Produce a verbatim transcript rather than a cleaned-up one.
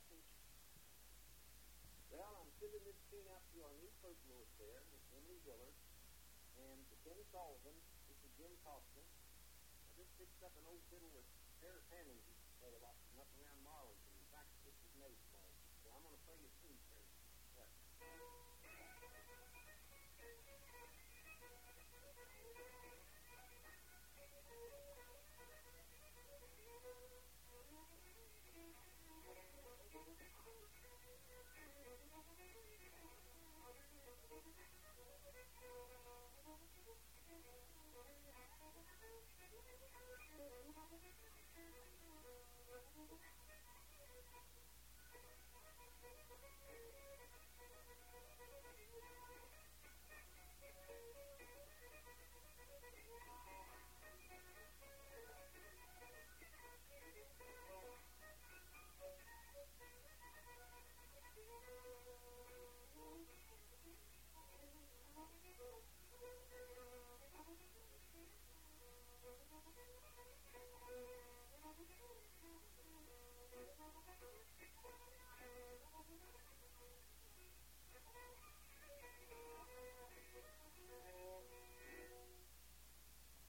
Well, I'm sending this tune out to our new folklorist there, Miss Emily Willard, and to Kenny Sullivan. This is Jim Costin. I just picked up an old fiddle with Harris Hammonds used to play a lot from up around Marlington. In fact, this is made for it. So I'm going to play you tune for you. What?